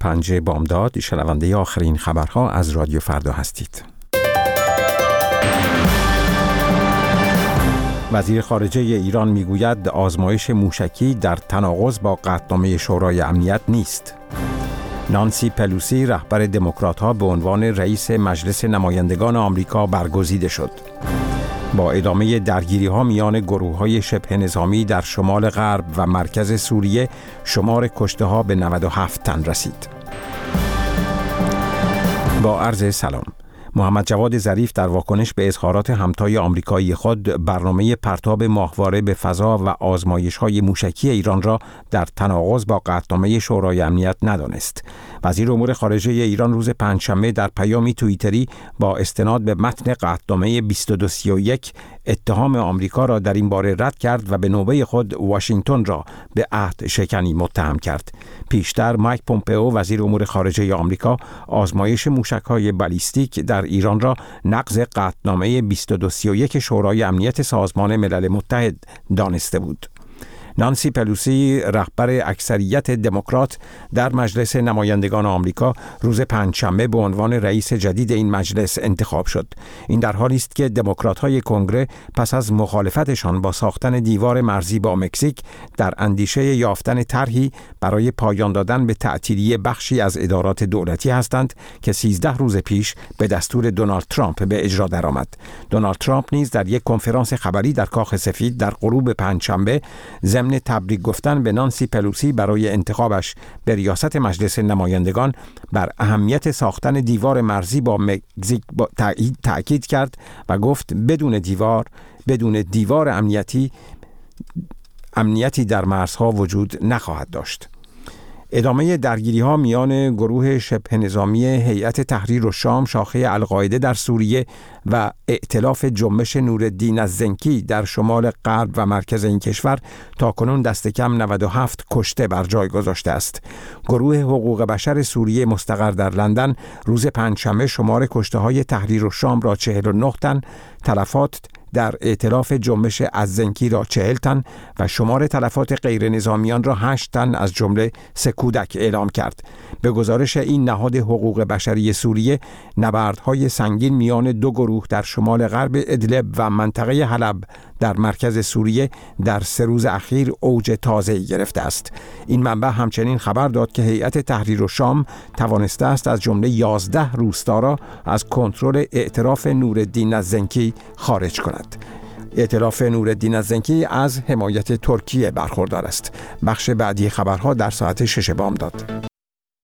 5 بامداد شنونده آخرین خبرها از رادیو فردا هستید. وزیر خارجه ایران میگوید آزمایش موشکی در تناقض با قطعنامه شورای امنیت نیست. نانسی پلوسی رهبر دموکرات‌ها به عنوان رئیس مجلس نمایندگان آمریکا برگزیده شد. با ادامه درگیری‌ها میان گروه‌های شبه نظامی در شمال غرب و مرکز سوریه، شمار کشته‌ها به 97 تن رسید. با عرض سلام. محمد جواد ظریف در واکنش به اظهارات همتای آمریکایی خود برنامه پرتاب ماهواره به فضا و آزمایش‌های موشکی ایران را در تناقض با قطعنامه شورای امنیت ندانست. وزیر امور خارجه ایران روز پنجشنبه در پیامی توییتری با استناد به متن قطعنامه 2231 اتهام آمریکا را در این باره رد کرد و به نوبه خود واشنگتن را به عهد شکنی متهم کرد. پیشتر مایک پومپئو وزیر امور خارجه آمریکا آزمایش موشک‌های بالیستیک در ایران را نقض قطعنامه 2231 شورای امنیت سازمان ملل متحد دانسته بود. نانسی پلوسی رهبر اکثریت دموکرات در مجلس نمایندگان آمریکا روز پنجشنبه به عنوان رئیس جدید این مجلس انتخاب شد. این در حالی است که دموکرات‌های کنگره پس از مخالفتشان با ساختن دیوار مرزی با مکزیک در اندیشه یافتن طرحی برای پایان دادن به تعطیلی بخشی از ادارات دولتی هستند که 13 روز پیش به دستور دونالد ترامپ به اجرا درآمد. دونالد ترامپ نیز در یک کنفرانس خبری در کاخ سفید در غروب پنجشنبه ضمن تبریک گفتن به نانسی پلوسی برای انتخابش به ریاست مجلس نمایندگان بر اهمیت ساختن دیوار مرزی با مکزیک تأکید کرد و گفت بدون دیوار امنیتی در مرزها وجود نخواهد داشت. ادامه درگیری‌ها میان گروه شبه نظامی هیئت تحریر الشام شاخه القاعده در سوریه و ائتلاف جنبش نورالدین الزنکی در شمال غرب و مرکز این کشور تاکنون دست کم 97 کشته بر جای گذاشته است. گروه حقوق بشر سوریه مستقر در لندن روز پنجشنبه شمار کشته‌های تحریر الشام را 49 تن، تلفات در ائتلاف جنبش الزنکی را 40 تن و شمار تلفات غیر نظامیان را 8 تن از جمله 3 کودک اعلام کرد. به گزارش این نهاد حقوق بشری سوریه، نبردهای سنگین میان دو گروه در شمال غرب ادلب و منطقه حلب در مرکز سوریه در 3 روز اخیر اوج تازه‌ای گرفته است. این منبع همچنین خبر داد که هیئت تحریر الشام توانسته است از جمله 11 روستا را از کنترل ائتلاف نورالدین الزنکی خارج کند. ائتلاف نورالدین الزنکی از حمایت ترکیه برخوردار است. بخش بعدی خبرها در ساعت 6 بامداد.